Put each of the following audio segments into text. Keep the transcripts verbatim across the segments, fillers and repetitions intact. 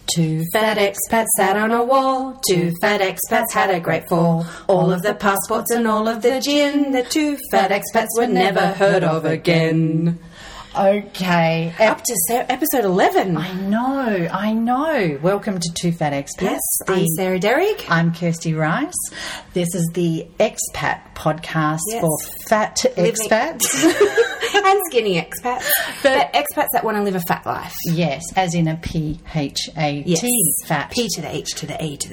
Two fat expats sat on a wall. Two fat expats had a great fall. All of the passports and all of the gin. The two fat expats were never heard of again. Okay. Up to se- episode eleven. I know, I know. Welcome to Two Fat Expats. Yes, the, I'm Sarah Derrick. I'm Kirsty Rice. This is the Expat podcast yes. for fat Living. expats. And skinny expats. But, but expats that want to live a fat life. Yes, as in a P H A T, yes. fat. P to the H to the A to the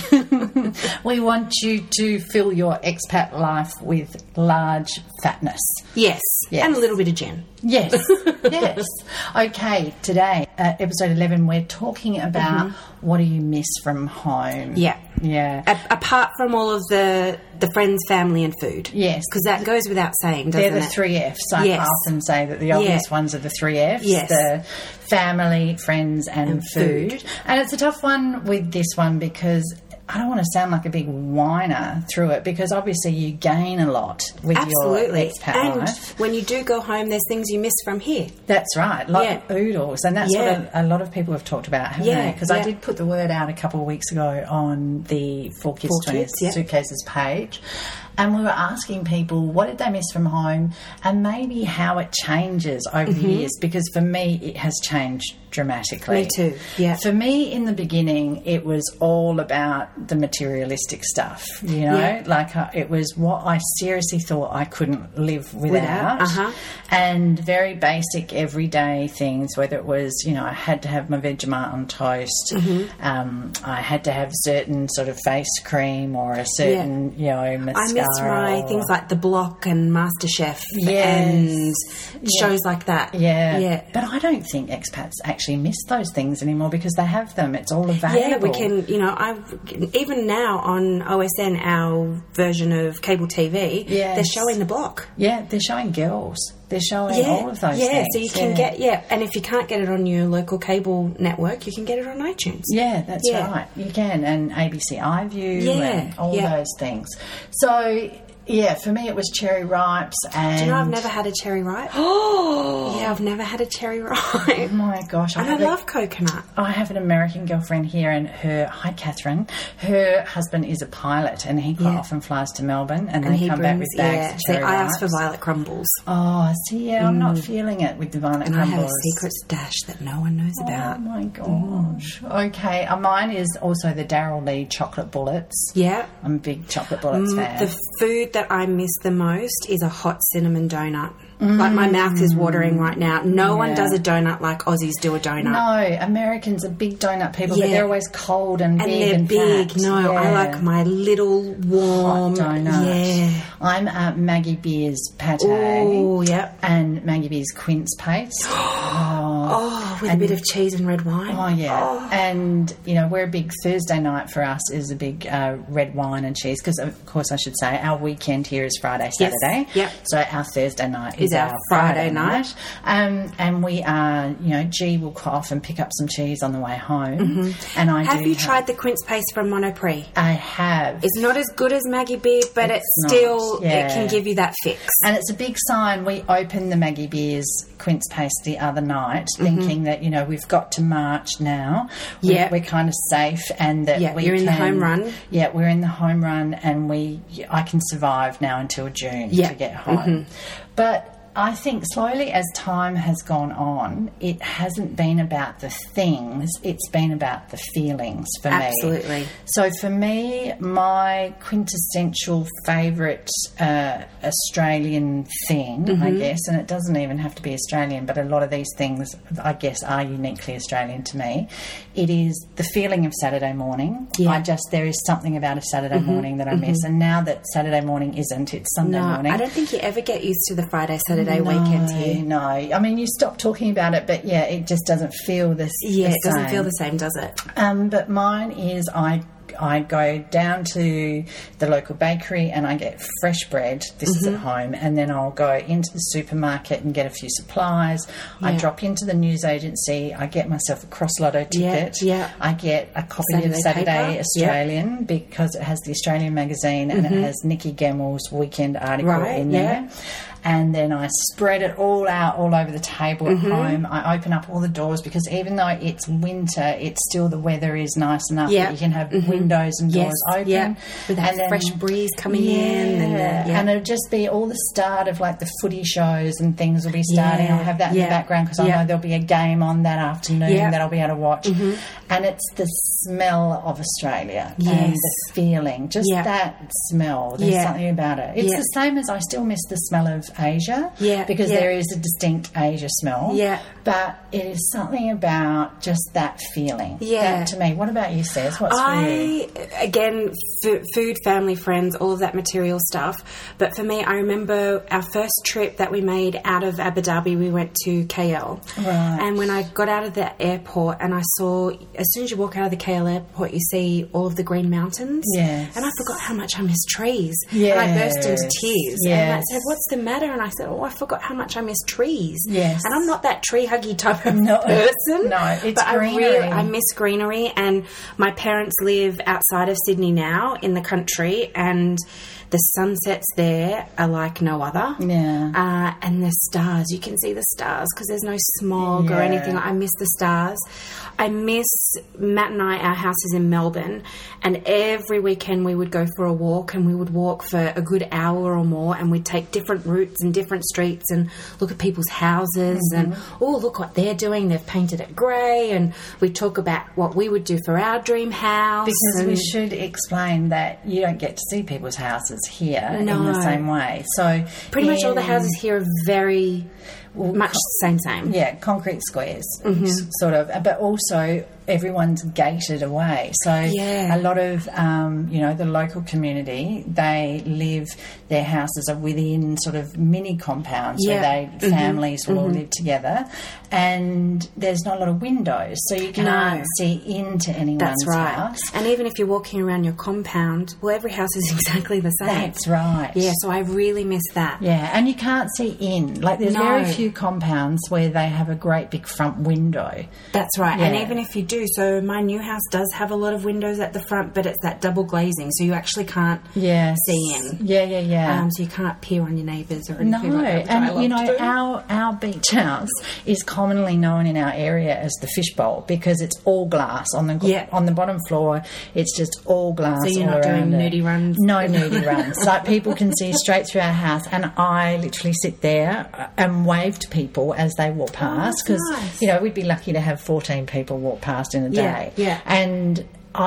T. We want you to fill your expat life with large fatness. Yes, yes. And a little bit of gin. Yes, yes. Okay, today, uh, episode eleven, we're talking about mm-hmm. what do you miss from home. Yeah. Yeah. A- apart from all of the, the friends, family and food. Yes. Because that goes without saying, doesn't it? They're the it? three F's. I yes. often say that the obvious yeah. ones are the three F's. Yes. The family, friends and, and food. food. And it's a tough one with this one because I don't want to sound like a big whiner through it because obviously you gain a lot with Absolutely. your expat and life. When you do go home, there's things you miss from here. That's right, like yeah. oodles, and that's yeah. what a, a lot of people have talked about, haven't yeah. they? Because yeah. I did put the word out a couple of weeks ago on the Four Kids, Four twenty Kids yeah. Suitcases page, and we were asking people what did they miss from home and maybe how it changes over mm-hmm. the years, because for me it has changed dramatically. Me too, yeah. For me, in the beginning, it was all about the materialistic stuff, you know, yeah. like uh, it was what I seriously thought I couldn't live without, without. Uh-huh. and very basic everyday things, whether it was, you know, I had to have my Vegemite on toast, mm-hmm. um, I had to have certain sort of face cream or a certain, yeah. you know, mascara. I miss my things like The Block and MasterChef yes. and yeah. shows like that. Yeah. yeah. But I don't think expats actually miss those things anymore because they have them. It's all available. Yeah, we can, you know, I even now on O S N, our version of cable T V, yes. they're showing The Block. Yeah, they're showing Girls. They're showing yeah, all of those yeah, things. so you can yeah. get, yeah, and if you can't get it on your local cable network, you can get it on iTunes. Yeah, that's yeah. right. You can, and A B C iView yeah, and all yeah. those things. So, yeah, for me it was cherry ripes and... Do you know I've never had a cherry ripe? Oh! Yeah, I've never had a cherry ripe. Oh, my gosh. I and I love a, coconut. I have an American girlfriend here and her... Hi, Catherine. Her husband is a pilot and he quite yeah. often flies to Melbourne and, and they come brings, back with bags yeah. of cherry See, I ripes. asked for violet crumbles. Oh, see, yeah, I'm mm. not feeling it with the violet and crumbles. And I have a secret stash that no one knows oh, about. Oh, my gosh. Mm. Okay, uh, mine is also the Daryl Lee chocolate bullets. Yeah. I'm a big chocolate bullets mm, fan. The food that I miss the most is a hot cinnamon donut. Mm. Like my mouth is watering right now. No yeah. one does a donut like Aussies do a donut. No, Americans are big donut people, yeah. but they're always cold and, and big they're and big. fat. No, yeah. I like my little warm hot donut. Yeah, I'm uh, Maggie Beer's pate. Oh, yeah, and Maggie Beer's quince paste. oh, oh, with and, a bit of cheese and red wine. Oh yeah, oh. and you know we're a big Thursday night for us is a big uh, red wine and cheese because of course I should say our weekend here is Friday Saturday. Yes. Yep. So our Thursday night is, is our, our Friday, Friday night. night. Um, and we are, you know, G will off and pick up some cheese on the way home. Mm-hmm. And I have do you have, tried the quince paste from Monoprix? I have. It's not as good as Maggie Beer, but it's, it's still yeah. it can give you that fix. And it's a big sign. We opened the Maggie Beer's quince paste the other night, mm-hmm. thinking that you know we've got to March now. We, yeah, we're kind of safe, and that yeah, we you're can, in the home run. Yeah, we're in the home run, and we I can survive now until June yeah. to get home. Mm-hmm. But I think slowly as time has gone on, it hasn't been about the things, it's been about the feelings for Absolutely. me. Absolutely. So for me, my quintessential favourite uh, Australian thing, mm-hmm. I guess, and it doesn't even have to be Australian, but a lot of these things, I guess, are uniquely Australian to me. It is the feeling of Saturday morning. Yeah. I just, there is something about a Saturday mm-hmm. morning that I mm-hmm. miss. And now that Saturday morning isn't, it's Sunday no, morning. I don't think you ever get used to the Friday, Saturday no, weekend here. No, I mean, you stop talking about it, but yeah, it just doesn't feel this. Yeah, the it doesn't same. feel the same, does it? Um, but mine is I I go down to the local bakery and I get fresh bread. This mm-hmm. is at home. And then I'll go into the supermarket and get a few supplies. Yeah. I drop into the news agency. I get myself a Cross Lotto ticket. Yeah, yeah. I get a copy Saturday of the Saturday paper. Australian Yep. because it has the Australian magazine and mm-hmm. it has Nikki Gemmel's weekend article right, in there. Yeah. and then I spread it all out all over the table at home. I open up all the doors because even though it's winter, it's still the weather is nice enough Yep. that you can have Mm-hmm. windows and doors Yes, open. yeah. With that And then- fresh breeze coming yeah. in. And, the, yeah. and it'll just be all the start of like the footy shows and things will be starting. Yeah, I'll have that in yeah, the background because I yeah. know there'll be a game on that afternoon Yeah. that I'll be able to watch. And it's the smell of Australia and Yes. the feeling, just Yeah. that smell. There's Yeah. something about it. It's Yeah. the same as I still miss the smell of Asia Yeah, because yeah. there is a distinct Asia smell. Yeah. But it is something about just that feeling. Yeah. That, to me. What about you, Sez? What's for you? I, again, f- food, family, friends, all of that material stuff. But for me, I remember our first trip that we made out of Abu Dhabi, we went to K L. Right. And when I got out of the airport and I saw, as soon as you walk out of the K L airport, you see all of the green mountains. Yes. And I forgot how much I miss trees. And I burst into Yes. tears. Yes. And I said, what's the matter? And I said, oh, I forgot how much I miss trees. Yes. And I'm not that tree huggy type of No. person. No, it's but I greenery. really, I miss greenery, and my parents live outside of Sydney now in the country, and the sunsets there are like no other. Yeah. Uh, and the stars, you can see the stars because there's no smog or Yeah. anything. I miss the stars. I miss, Matt and I, our house is in Melbourne, and every weekend we would go for a walk, and we would walk for a good hour or more, and we'd take different routes and different streets and look at people's houses Mm-hmm. and, oh, look what they're doing. They've painted it grey, and we talk about what we would do for our dream house. Because we and- should explain that you don't get to see people's houses here in No. the same way. So Pretty much all the in- houses here are very much same, same. Yeah, concrete squares, Mm-hmm. s- sort of. But also, everyone's gated away. So Yeah. a lot of, um, you know, the local community, they live, their houses are within sort of mini compounds Yeah. where they, families will all live together. And there's not a lot of windows, so you can't No. see into anyone's That's right. house. And even if you're walking around your compound, well, every house is exactly the same. That's right. Yeah, so I really miss that. Yeah, and you can't see in. Like, there's No. very few compounds where they have a great big front window. That's right. And Yeah. even if you do, so my new house does have a lot of windows at the front, but it's that double glazing, so you actually can't Yes. see in. Yeah, yeah, yeah. Um, so you can't peer on your neighbours or No, anything like that, which I and love you know, to do. our our beach house is commonly known in our area as the fishbowl because it's all glass on the Yeah. on the bottom floor. It's just all glass. So you're all not doing around it. nudie runs? No nudie runs. Like, people can see straight through our house, and I literally sit there and wave to people as they walk past because Oh, nice. you know, we'd be lucky to have fourteen people walk past in a Yeah, day. yeah. And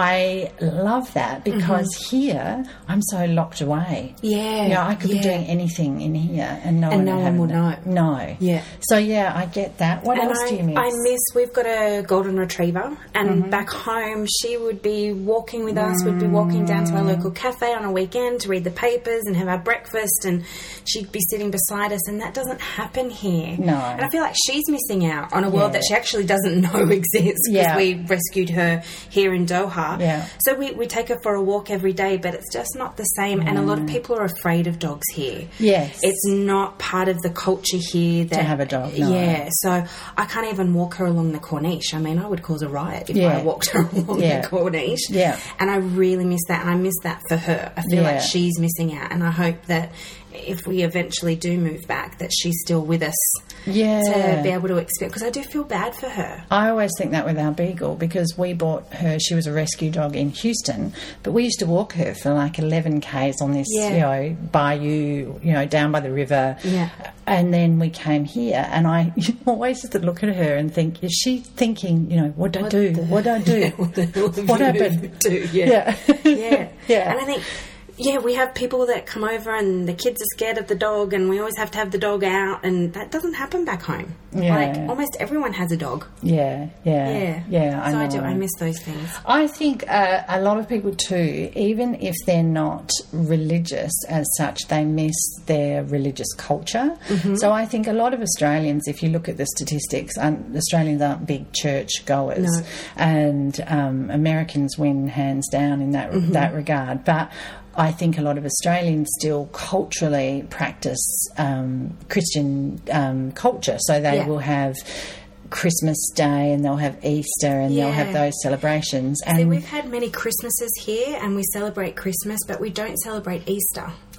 I love that because here I'm so locked away. Mm-hmm. Yeah, You know, I could be yeah. doing anything in here and no And one no would one have would know. No. Yeah. So, yeah, I get that. What And else I, do you miss? I miss, we've got a golden retriever, and Mm-hmm. back home she would be walking with us. We'd be walking down to our local cafe on a weekend to read the papers and have our breakfast, and she'd be sitting beside us, and that doesn't happen here. No. And I feel like she's missing out on a world Yeah. that she actually doesn't know exists because Yeah. we rescued her here in Doha. Yeah. So we, we take her for a walk every day, but it's just not the same. And a lot of people are afraid of dogs here. Yes. It's not part of the culture here that, have a dog, no. Yeah, so I can't even walk her along the Corniche. I mean, I would cause a riot if Yeah. I walked her along Yeah. the Corniche. Yeah. And I really miss that, and I miss that for her. I feel Yeah. like she's missing out, and I hope that if we eventually do move back, that she's still with us yeah. to be able to experience, because I do feel bad for her. I always think that with our beagle because we bought her, she was a rescue dog in Houston, but we used to walk her for like eleven kays on this, Yeah. you know, bayou, you know, down by the river. Yeah. And then we came here, and I always used to look at her and think, is she thinking, you know, what did I do? the- What did I do? what the hell have What you happened? moved to? Yeah. Yeah. yeah. Yeah. And I think, yeah, we have people that come over and the kids are scared of the dog, and we always have to have the dog out, and that doesn't happen back home. Yeah. Like, almost everyone has a dog. Yeah, yeah, Yeah. yeah. I so know. I do. I miss those things. I think uh, a lot of people too, even if they're not religious as such, they miss their religious culture. Mm-hmm. So I think a lot of Australians, if you look at the statistics, um, Australians aren't big church goers, No. and um, Americans win hands down in that Mm-hmm. that regard. But I think a lot of Australians still culturally practice um, Christian um, culture, so they Yeah. will have Christmas Day and they'll have Easter and they'll have Yeah. those celebrations. And See, we've had many Christmases here, and we celebrate Christmas, but we don't celebrate Easter.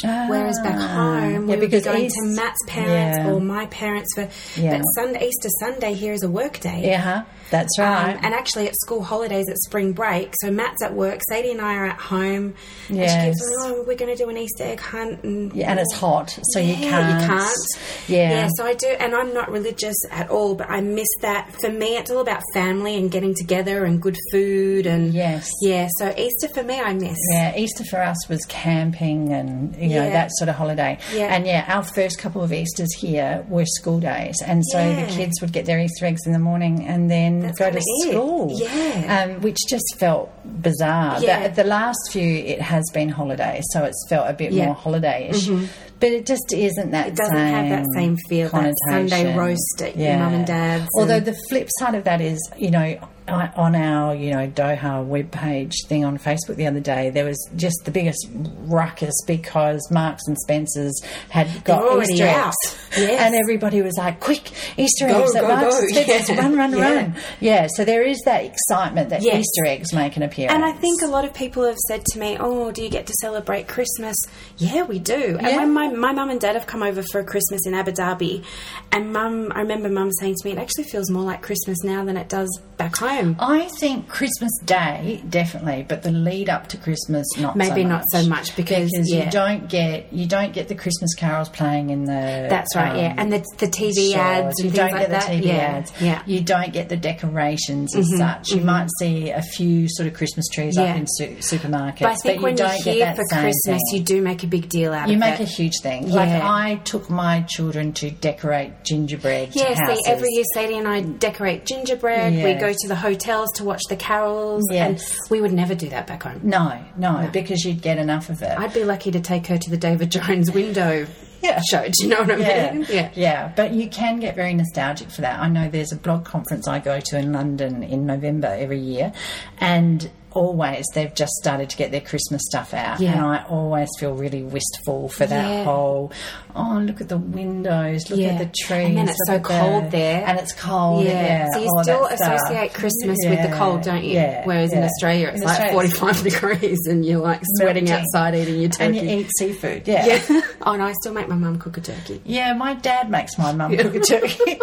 Ah. Whereas back home, Yeah, we would be because going East- to Matt's parents yeah. or my parents for. Yeah. But Sunday, Easter Sunday here is a work day. Yeah, huh? That's right. Um, and actually, at school holidays, at spring break, so Matt's at work, Sadie and I are at home. Yes. And she keeps going, oh, we're going to do an Easter egg hunt. And, yeah, and it's hot, so you yeah, can't. you can't. Yeah. Yeah, so I do, and I'm not religious at all, but I miss that. For me, it's all about family and getting together and good food. And Yes. yeah, so Easter for me, I miss. Yeah, Easter for us was camping and, you know, Yeah. that sort of holiday. Yeah. And, yeah, our first couple of Easters here were school days. And so Yeah. the kids would get their Easter eggs in the morning and then That's go to kinda it. school. Yeah. Um, which just felt bizarre. Yeah. The, the last few, it has been holidays, so it's felt a bit Yeah. more holiday-ish. But it just isn't that It doesn't same have that same feel, that Sunday connotation. roast at your mum and dad's. Although and- the flip side of that is, you know, I- on our, you know, Doha webpage thing on Facebook the other day, there was just the biggest ruckus because Marks and Spencer's had got already Easter out. eggs. Yes. And everybody was like, quick, Easter Go, eggs at go, Marks go. and Spencer's, Yeah. run, run, Yeah. run. Yeah, so there is that excitement that Yes. Easter eggs make an appearance. And I think a lot of people have said to me, oh, do you get to celebrate Christmas? Yeah, we do. And Yeah. when my, my mum and dad have come over for Christmas in Abu Dhabi, and mum, I remember mum saying to me, it actually feels more like Christmas now than it does back home. I think Christmas Day, definitely, but the lead up to Christmas, not Maybe so not much. so much because, yeah. you don't get you don't get the Christmas carols playing in the That's right, yeah. um, And the, the T V stores. ads and you things don't like get the that. T V yeah. ads. Yeah. Mm-hmm, You don't get the decorations as such. You might see a few sort of Christmas trees Yeah. up in su- supermarkets, But I think you when don't you're get here that for same Christmas, thing. you do make a big deal out You of make it. a huge thing. Like Yeah. I took my children to decorate gingerbread Yeah, houses. see, every year Sadie and I decorate gingerbread. We Yes. go to the hotels to watch the carols. Yes. And we would never do that back home. No, no, because you'd get enough of it. I'd be lucky to take her to the David Jones window Yeah. show. Do you know what I Yeah. mean? Yeah. yeah, but you can get very nostalgic for that. I know there's a blog conference I go to in London in November every year, and always they've just started to get their Christmas stuff out, Yeah. and I always feel really wistful for that Yeah. whole, oh, look at the windows, look Yeah. at the trees. And then it's look so at cold the- there. And it's cold, yeah. Yeah. So you all still that stuff. associate Christmas with the Yeah, cold, don't you? Yeah. Whereas in yeah. Australia, it's In like Australia, forty-five degrees and you're like sweating melting. outside eating your turkey. And you eat seafood, yeah. Yeah. Oh, no, I still make my mum cook a turkey. Yeah, my dad makes my mum cook a turkey.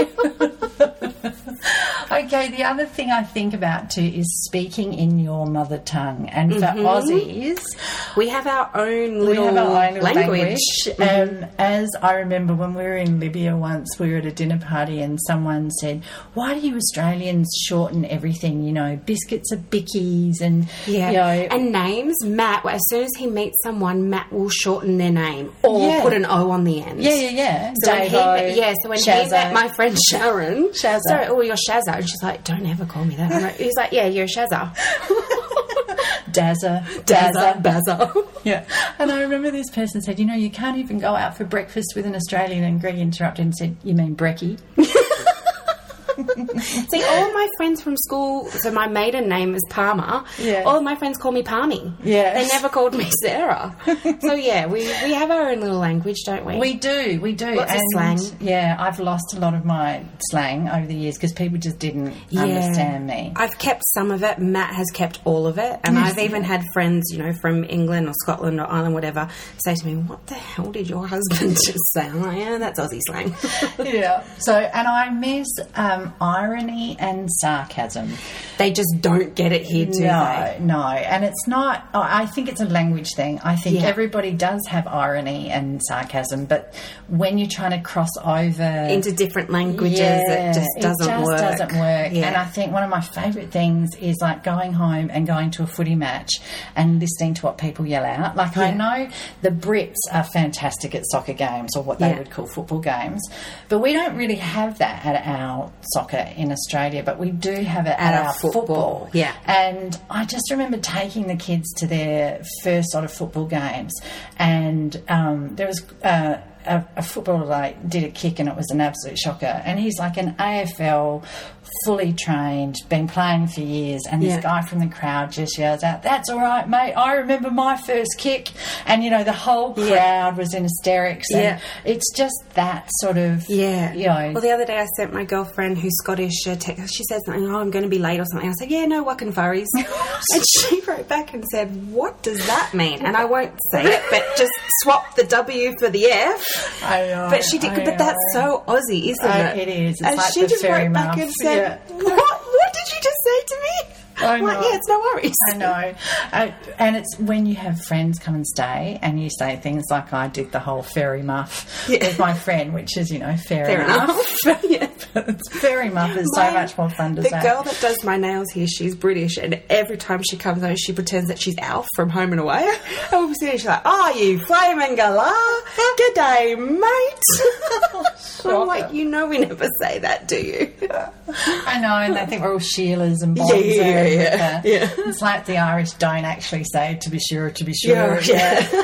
Okay, the other thing I think about too is speaking in your mother tongue. And for Aussies, We have our own we little have our own little language. language. Um, as I remember when we were in Libya once, we were at a dinner party and someone said, why do you Australians shorten everything? You know, biscuits are bickies and, Yeah. you know... And names, Matt, as soon as he meets someone, Matt will shorten their name or Yeah. put an O on the end. yeah, yeah, yeah. So when he Davo, met, yeah, so when he Shazza. met my friend Sharon, Shazza. sorry, oh, you're Shazza, and she's like, don't ever call me that. I'm like, he's like, yeah, you're Shazza. Dazza, Dazza, Dazza. Bazza. Yeah. And I remember this person said, you know, you can't even go out for breakfast with an Australian, and Greg interrupted and said, you mean brekkie? See, all of my friends from school, so my maiden name is Palmer. Yeah. All of my friends call me Palmy. Yes. They never called me Sarah. So, yeah, we, we have our own little language, don't we? We do, we do. Lots of and slang. Yeah, I've lost a lot of my slang over the years because people just didn't Yeah. understand me. I've kept some of it. Matt has kept all of it. And I've even had friends, you know, from England or Scotland or Ireland, whatever, say to me, what the hell did your husband just say? I'm like, yeah, that's Aussie slang. Yeah. So, and I miss um, irony and sarcasm. They just don't get it here, do no, they? no. And it's not, oh, I think it's a language thing. I think Yeah. everybody does have irony and sarcasm, but when you're trying to cross over Into different languages, Yeah, it just doesn't it just work. doesn't work. Yeah. And I think one of my favourite things is like going home and going to a footy match and listening to what people yell out. Like I Yeah. know the Brits are fantastic at soccer games or what they Yeah. would call football games, but we don't really have that at our soccer in Australia, but we do have it at, At our our football. football. Yeah. And I just remember taking the kids to their first sort of football games, and um, there was uh, a, a footballer like did a kick and it was an absolute shocker, and he's like an A F L fully trained, been playing for years, and this Yeah. guy from the crowd just yells out, "That's all right, mate, I remember my first kick," and you know the whole crowd Yeah. was in hysterics, and Yeah. it's just that sort of, Yeah. you know. Well, the other day I sent my girlfriend who's Scottish a text. She said something, "Oh, I'm going to be late or something." I said, "Yeah, no wucking furries." And she wrote back and said, "What does that mean?" And I won't say it, but just swap the W for the F. I know, But she did. I But that's know. so Aussie, isn't Uh, it? it is. It's and like she the just fairy wrote back muff. and said, Yeah. "What? What did you just say to me?" I I'm like, know. "Yeah, it's no worries." I know. Uh, and it's when you have friends come and stay and you say things like I did the whole fairy muff Yeah. with my friend, which is, you know, fair, Fair enough. enough. Yeah. It's fairy muff is so My- much more fun to the say. girl that does my nails here, she's British, and every time she comes over, she pretends that she's Alf from Home and Away. And we'll see her, she's like, "Oh, you flaming galah. Good day, mate." I'm like, you know we never say that, do you? I know, and they think we're all Sheilas and Bonds. Yeah, yeah, and, yeah, uh, yeah. It's like the Irish don't actually say to be sure, to be sure. Yeah, yeah.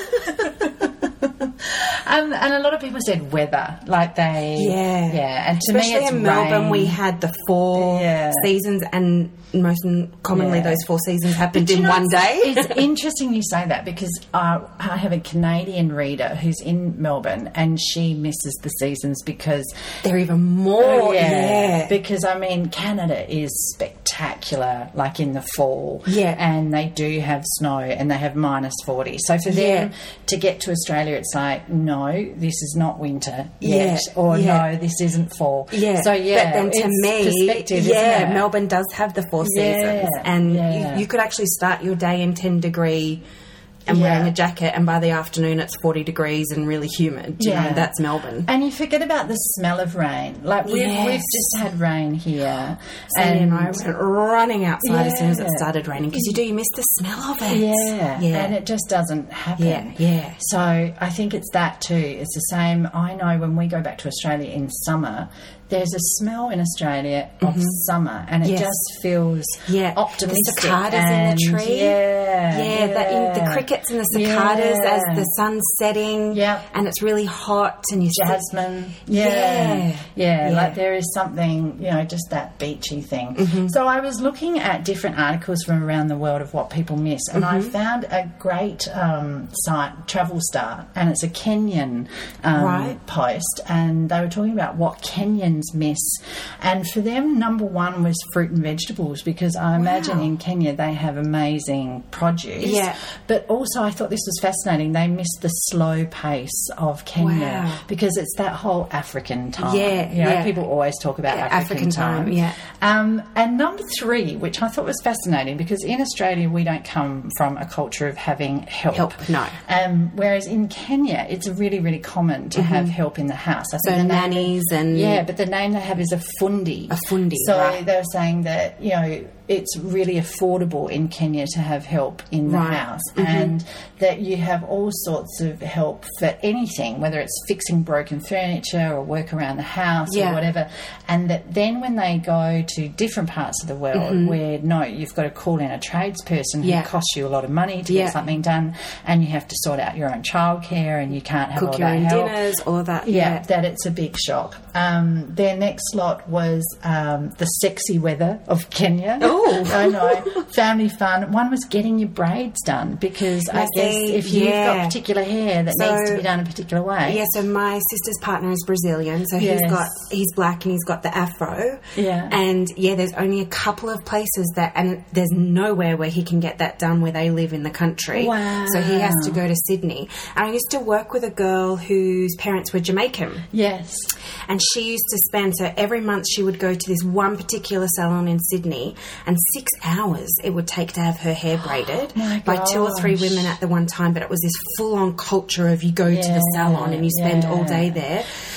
Um, and a lot of people said weather, like they, Yeah. yeah. And to Especially me, it's in Melbourne, rain. we had the four Yeah. seasons, and most commonly Yeah. those four seasons happened But you in know, one day. It's interesting you say that because uh, I have a Canadian reader who's in Melbourne and she misses the seasons because They're even more, yeah. because I mean Canada is spectacular, like in the fall, Yeah. and they do have snow and they have minus forty. So for them Yeah. to get to Australia, it's like no, this is not winter Yeah, yet, or yeah. no, this isn't fall. Yeah. So yeah, but then to it's me, perspective, yeah, isn't it? Melbourne does have the four Yeah, seasons, and yeah. you, you could actually start your day in ten degree and Yeah. wearing a jacket, and by the afternoon it's forty degrees and really humid. You Yeah. know, that's Melbourne. And you forget about the smell of rain. Like we've, Yes. we've just had rain here, Sandy and I went running outside as soon as it Yeah. started raining because you do, you miss the smell of it. yeah, yeah, and it just doesn't happen. yeah, yeah. So I think it's that too. It's the same. I know when we go back to Australia in summer, there's a smell in Australia of summer, and it Yes. just feels Yeah, optimistic. the cicadas and, in the tree. Yeah, Yeah, that in, the crickets and the cicadas Yeah. as the sun's setting. Yep. and it's really hot, and you sit- Jasmine. Yeah. Yeah. yeah. Yeah. Like there is something, you know, just that beachy thing. Mm-hmm. So I was looking at different articles from around the world of what people miss, and I Mm-hmm. found a great um, site, Travel Star, and it's a Kenyan um, Right. post, and they were talking about what Kenyans miss. And for them, number one was fruit and vegetables, because I imagine in Kenya they have amazing produce. Yeah. But also I thought this was fascinating. They missed the slow pace of Kenya Wow. because it's that whole African time. Yeah, You know, yeah. people always talk about Yeah, African, African time, time. yeah. Um, and number three, which I thought was fascinating, because in Australia we don't come from a culture of having help. Help, no. Um, whereas in Kenya it's really, really common to have help in the house. I So think the name- nannies and yeah, but the name they have is a fundi. A fundi, So right. they were saying that, you know, it's really affordable in Kenya to have help in the Right. house, and that you have all sorts of help for anything, whether it's fixing broken furniture or work around the house Yeah. or whatever. And that then when they go to different parts of the world where, no, you've got to call in a tradesperson who Yeah. costs you a lot of money to Yeah. get something done, and you have to sort out your own childcare and you can't have cook all your that own help. dinners, all of that. Yeah, Yeah. that it's a big shock. Um, their next lot was um, the sexy weather of Kenya. Oh. I know. Family fun. One was getting your braids done, because I Now, guess see, if you've yeah. got particular hair that So- needs to be done a particular way. Yeah, so my sister's partner is Brazilian, so Yes. he's got he's black and he's got the afro. Yeah. And yeah, there's only a couple of places that, and there's nowhere where he can get that done where they live in the country. Wow. So he has to go to Sydney. And I used to work with a girl whose parents were Jamaican. Yes. And she used to spend, so every month she would go to this one particular salon in Sydney, and six hours it would take to have her hair braided My by two or three gosh. women at the one time. But it was this full-on culture of you go to the Yeah, salon and you spend yeah. all day there.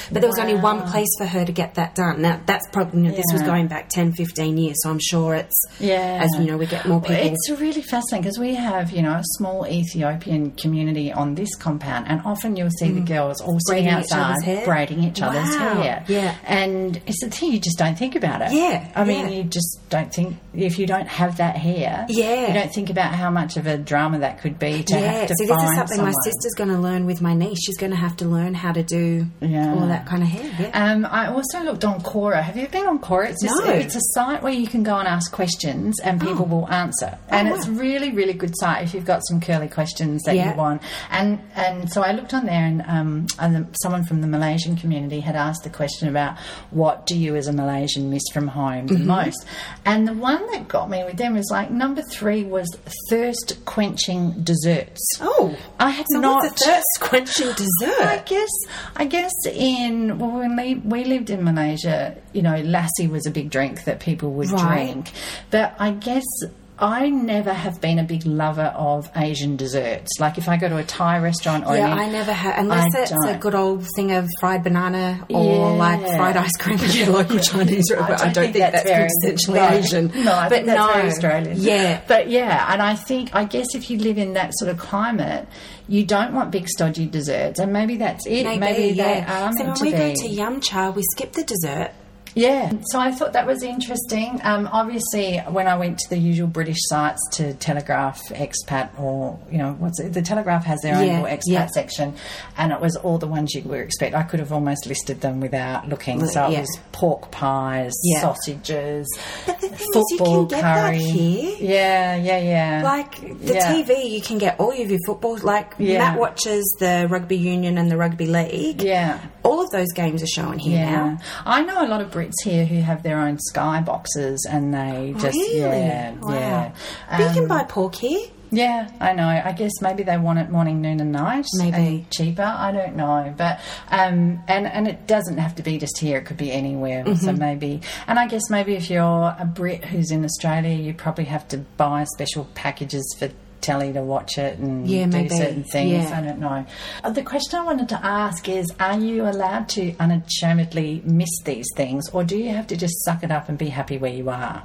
But there was only Wow. one place for her to get that done. Now, that's probably, you know, this was Yeah. going back ten, fifteen years, so I'm sure it's, Yeah. as you know, we get more people. It's really fascinating because we have, you know, a small Ethiopian community on this compound, and often you'll see the girls all sitting Braiding each outside other's hair? braiding each other's Wow. hair. Yeah. And it's a thing you just don't think about it. Yeah, I mean, yeah. you just don't think, if you don't have that hair, Yeah. you don't think about how much of a drama that could be to yeah, have to see, this find is something someone. my sister's going to learn with my niece. She's going to have to learn how to do Yeah. all that kind of hair. Yeah. Um, I also looked on Quora. Have you been on Quora? It's, just, No. it's a site where you can go and ask questions and people Oh. will answer. And wow. it's really, really good site if you've got some curly questions that Yeah. you want. And and so I looked on there, and um, and the, someone from the Malaysian community had asked the question about what do you as a Malaysian miss from home the Mm-hmm. most. And the one that got me with them was like number three was thirst quenching desserts. Oh, I had so not. what's a thirst quenching dessert? I guess, I guess in well, when we, we lived in Malaysia, you know, lassi was a big drink that people would Right. drink. But I guess I never have been a big lover of Asian desserts. Like if I go to a Thai restaurant or Yeah, any, I never have, unless I it's a don't. good old thing of fried banana or Yeah. like fried ice cream at your local Chinese restaurant. I don't think that's, very quintessentially no, Asian. No, I but think that's no. very Australian. Yeah. But yeah, and I think, I guess if you live in that sort of climate, you don't want big stodgy desserts, and maybe that's it. Maybe, Maybe, they yeah. are So when meant to we be. go to Yum Cha, we skip the dessert. Yeah, so I thought that was interesting. Um, obviously, when I went to the usual British sites to Telegraph, Expat, or, you know, what's it? The Telegraph has their own Yeah, little expat yeah. section, and it was all the ones you would expect. I could have almost listed them without looking. So it Yeah. was pork pies, Yeah. sausages, But the thing is, you football can get that curry. here. Yeah, yeah, yeah. Like the Yeah. T V, you can get all of your football. Like Yeah. Matt watches the rugby union and the rugby league. yeah. All of those games are showing here Yeah, now. I know a lot of Brits here who have their own Sky boxes, and they just Really? yeah, Wow. yeah. But you can Um, buy pork here. Yeah, I know. I guess maybe they want it morning, noon, and night. Maybe. and cheaper. I don't know, but um, and and it doesn't have to be just here. It could be anywhere. Mm-hmm. So maybe, and I guess maybe if you're a Brit who's in Australia, you probably have to buy special packages for telly to watch it and Yeah, do maybe. certain things. Yeah. I don't know. Uh, The question I wanted to ask is: are you allowed to unashamedly miss these things, or do you have to just suck it up and be happy where you are?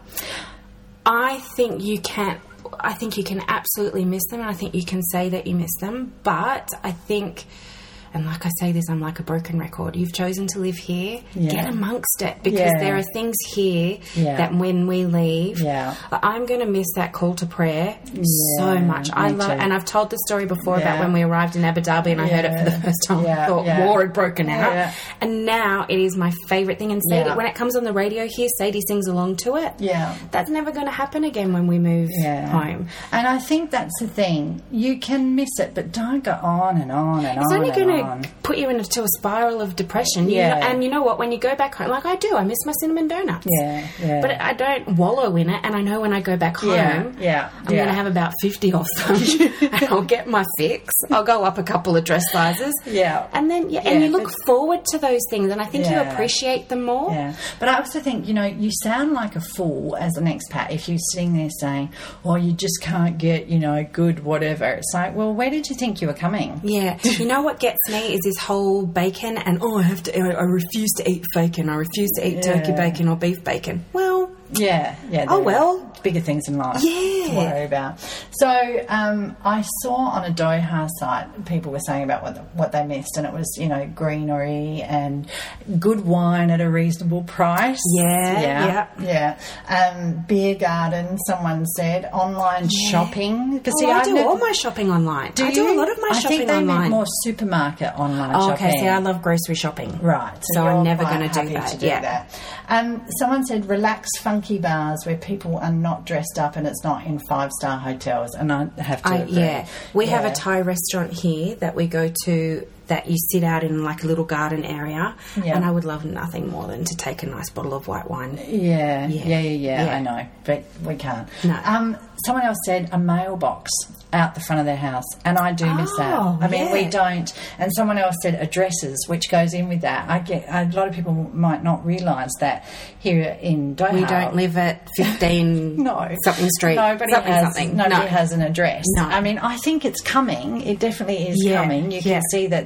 I think you can. I think you can absolutely miss them, and I think you can say that you miss them. But I think, and like I say this, I'm like a broken record. You've chosen to live here. Yeah. Get amongst it, because Yeah. there are things here Yeah. that when we leave, Yeah. I'm going to miss that call to prayer so Yeah, much. I me love, too. and I've told the story before Yeah. about when we arrived in Abu Dhabi and I heard it for the Yeah. first time. Yeah, I thought yeah. war had broken out, Yeah. and now it is my favourite thing. And Sadie, Yeah. when it comes on the radio here, Sadie sings along to it. Yeah. That's never going to happen again when we move Yeah. home. And I think that's the thing. You can miss it, but don't go on and on and It's on only and going on. to put you into a spiral of depression. You Yeah. know, and you know what? When you go back home, like I do, I miss my cinnamon donuts. Yeah, yeah. But I don't wallow in it, and I know when I go back home, Yeah, yeah, I'm yeah. going to have about fifty of them, and I'll get my fix. I'll go up a couple of dress sizes. Yeah. And then, yeah, Yeah, and you look but- forward to those things, and I think you Yeah. appreciate them more. Yeah, but I also think, you know, you sound like a fool as an expat if you're sitting there saying, oh, you just can't get, you know, good whatever. It's like, well, where did you think you were coming? Yeah. You know what gets me is this whole bacon and, oh, I have to, I I refuse to eat bacon. I refuse to eat turkey Yeah. bacon or beef bacon. Well, Yeah, yeah. Oh, there well. are bigger things in life Yeah. to worry about. So um, I saw on a Doha site people were saying about what what they missed, and it was, you know, greenery and good wine at a reasonable price. Yeah, yeah, yeah. Um, beer garden. Someone said online shopping. Because oh, I do all my shopping online. Do I do you? a lot of my I shopping think they online. meant more supermarket online Oh, shopping. okay, see, I love grocery shopping. Right. So I'm you're never quite gonna do happy that, To do yeah. that. Um, someone said relax funky bars where people are not dressed up and it's not in five-star hotels. And I have to I, agree. yeah. We have Yeah. a Thai restaurant here that we go to that you sit out in like a little garden area. Yeah. And I would love nothing more than to take a nice bottle of white wine. Yeah, Yeah. yeah, yeah, yeah, Yeah. I know, but we can't. No. Um, someone else said a mailbox out the front of their house, and I do miss that. Oh, I mean, we yeah. don't. And someone else said addresses, which goes in with that. I get a lot of people might not realise that here in Doha We don't live at fifteen No. something street. Nobody something, has something. nobody no. has an address. No. I mean, I think it's coming. It definitely is Yeah, coming. You can yeah. see that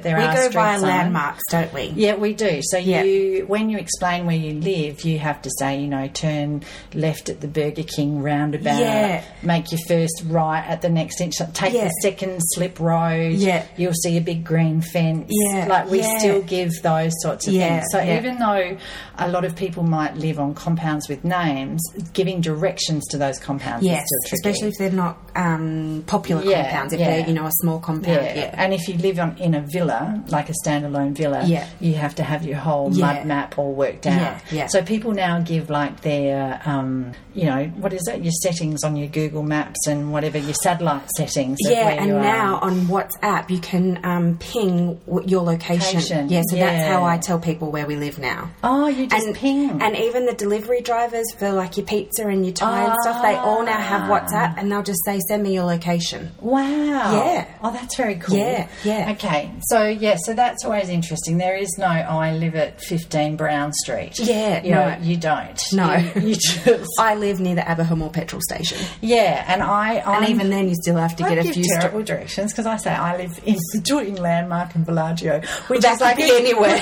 there we are go street via signs. landmarks, don't we? Yeah, we do. So Yeah. you, when you explain where you live, you have to say, you know, turn left at the Burger King roundabout. Yeah. Make your first right at the next inch. Take Yeah. the second slip road. Yeah. You'll see a big green fence. Yeah. Like we Yeah. still give those sorts of Yeah. things. So Yeah. even though a lot of people might live on compounds with names, giving directions to those compounds Yes, is still tricky. especially if they're not um, popular Yeah, compounds. If yeah. they're, you know, a small compound. Yeah. Yeah. And if you live on in a villa, like a standalone villa, Yeah. you have to have your whole Yeah. mud map all worked out. Yeah, yeah. So people now give like their, um, you know, what is it? Your settings on your Google Maps and whatever your satellite settings. of Yeah, where and you now are. on WhatsApp you can um, ping w- your location. Location, Yeah, so that's yeah. how I tell people where we live now. Oh, you just and, ping. and even the delivery drivers for like your pizza and your Thai and stuff, they all now have WhatsApp, and they'll just say, "Send me your location." Wow. Yeah. Oh, that's very cool. Yeah, yeah. Okay. So, yeah, so that's always interesting. There is no, oh, I live at fifteen Brown Street. Yeah, You no. know, you don't. No. You, you just... I live near the Aberhamore petrol station, Yeah, and I... I'm, and even then you still have to I get a give few. terrible directions because I say I live in between Landmark and Bellagio, which That is like could be anywhere.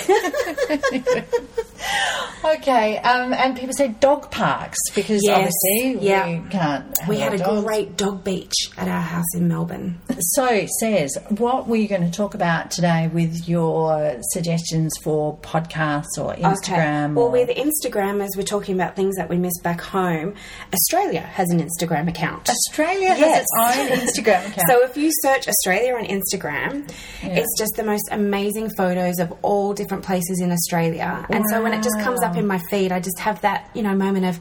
Okay, um, and people say dog parks because Yes, obviously yeah. we can't. Have We our had a dogs. great dog beach at our house in Melbourne. So it says, what were you going to talk about today with your suggestions for podcasts or Instagram? Okay. Well, or... with Instagram, as we're talking about things that we miss back home, Australia has an Instagram account. Australia has Yes. its own Instagram account. So if you search Australia on Instagram, it's just the most amazing photos of all different places in Australia. And so when it just comes up in my feed, I just have that, you know, moment of,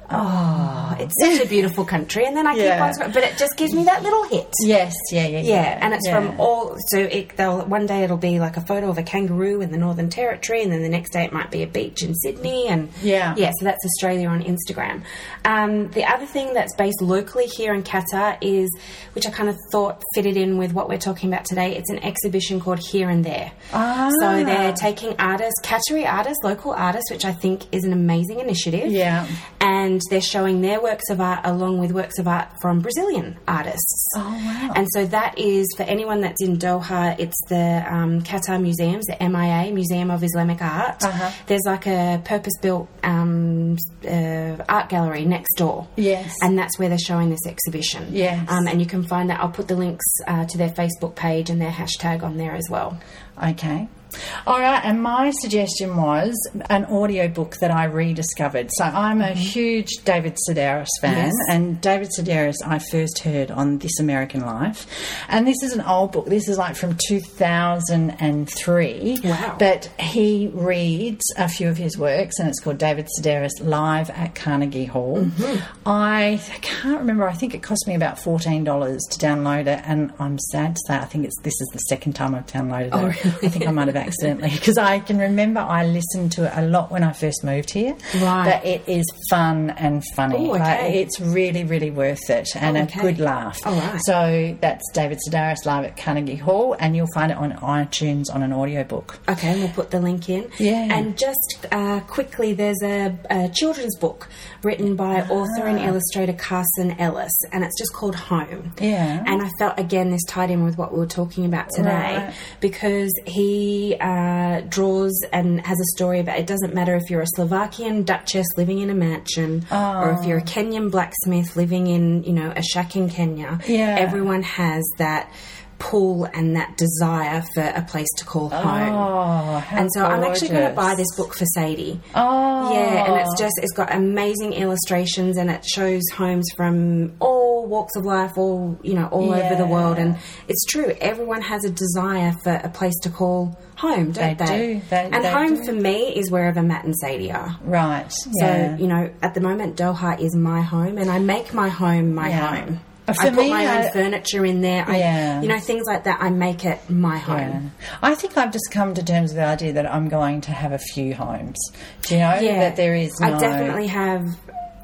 oh, it's such a beautiful country. And then I Yeah. keep on scrolling, but it just gives me that little hit. yes, yeah, yeah, yeah. Yeah, and it's yeah. from all. So it, they'll one day it'll be like a photo of a kangaroo in the Northern Territory, and then the next day it might be a beach in Sydney, and Yeah. yeah. So that's Australia on Instagram. Um, the other thing that's based locally here in Qatar is, which I kind of thought fitted in with what we're talking about today. It's an exhibition called Here and There. Ah. So they're taking artists, Qatari artists, local artists, which I think is an amazing initiative. Yeah. And they're showing their works of art along with works of art from Brazilian artists. Oh, wow. And so that is, for anyone that's in Doha, it's the um, Qatar Museums, the M I A, Museum of Islamic Art. Uh-huh. There's like a purpose-built um, uh, art gallery next door. Yes. And that's where they're showing this exhibition. Yes. Um, and you can find that. I'll put the links uh, to their Facebook page and their hashtag on there as well. Okay. All right, and my suggestion was an audiobook that I rediscovered. So I'm a huge David Sedaris fan, Yes. and David Sedaris I first heard on This American Life. And this is an old book. This is like from two thousand three. Wow. But he reads a few of his works, and it's called David Sedaris Live at Carnegie Hall. Mm-hmm. I can't remember. I think it cost me about fourteen dollars to download it, and I'm sad to say I think it's this is the second time I've downloaded it. Oh, really? I think I might have accidentally, because I can remember I listened to it a lot when I first moved here. Right. But it is fun and funny. Oh, okay. Like, it's really, really worth it, and Oh, a okay. good laugh. Oh, right. So that's David Sedaris Live at Carnegie Hall, and you'll find it on iTunes on an audiobook. Okay, and we'll put the link in. Yeah. And just uh, quickly, there's a, a children's book written by author and illustrator Carson Ellis, and it's just called Home. Yeah. And I felt, again, this tied in with what we were talking about today, Right. because he uh, draws and has a story about, it doesn't matter if you're a Slovakian duchess living in a mansion or if you're a Kenyan blacksmith living in, you know, a shack in Kenya. Yeah. Everyone has that pull and that desire for a place to call home. Oh, how And so I'm actually going to gorgeous. buy this book for Sadie. Oh. Yeah, and it's just, it's got amazing illustrations, and it shows homes from all walks of life, all, you know, all over the Yeah. world. And it's true, everyone has a desire for a place to call home, don't They they? do. They- and they home do. for me is wherever Matt and Sadie are. Right. So, Yeah. you know, at the moment, Doha is my home, and I make my home my Yeah. home. Uh, for I put me, my I- own furniture in there. I, Yeah. You know, things like that. I make it my home. Yeah. I think I've just come to terms with the idea that I'm going to have a few homes. Do you know? That there is no... I definitely have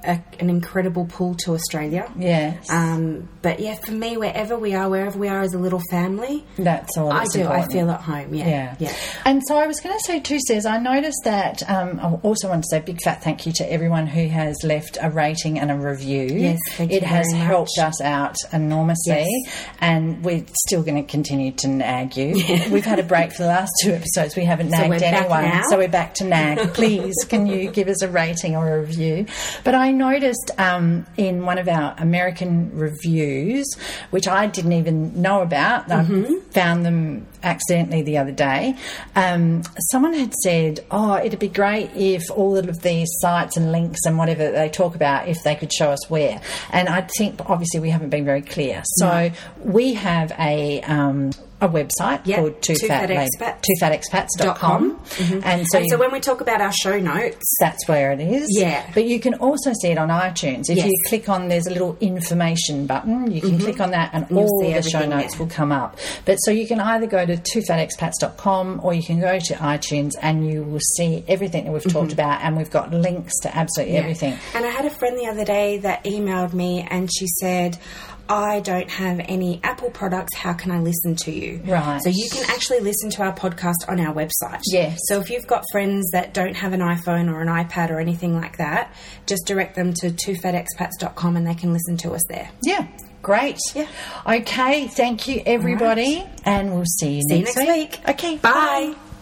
a, an incredible pull to Australia. Yes. Um, but yeah, for me, wherever we are, wherever we are as a little family, that's all. I do. Important. I feel at home. Yeah. Yeah. yeah. And so I was going to say too, Says, I noticed that. Um, I also want to say a big fat thank you to everyone who has left a rating and a review. Yes, thank you It has very much. helped us out enormously, Yes. and we're still going to continue to nag you. We've had a break for the last two episodes. We haven't So nagged we're back anyone, now. so we're back to nag. Please, can you give us a rating or a review? But I noticed um, in one of our American reviews, which I didn't even know about, Mm-hmm. I found them accidentally the other day, um, someone had said, oh, it'd be great if all of these sites and links and whatever they talk about, if they could show us where. And I think, obviously, we haven't been very clear. So No. we have a... Um, a website Yeah, called two fat expats two fat expats dot com. Mm-hmm. And so, and so you, when we talk about our show notes, that's where it is. Yeah. But you can also see it on iTunes. If Yes. you click on, there's a little information button. You can Mm-hmm. click on that and You'll all see the show everything notes there. will come up. But so you can either go to two fat expats dot com or you can go to iTunes and you will see everything that we've talked about, and we've got links to absolutely Yeah. everything. And I had a friend the other day that emailed me and she said, I don't have any Apple products. How can I listen to you? Right. So you can actually listen to our podcast on our website. Yes. So if you've got friends that don't have an iPhone or an iPad or anything like that, just direct them to two fat expats dot com and they can listen to us there. Yeah. Great. Yeah. Okay. Thank you, everybody. And we'll see you See you next next week. week. Okay. Bye. bye.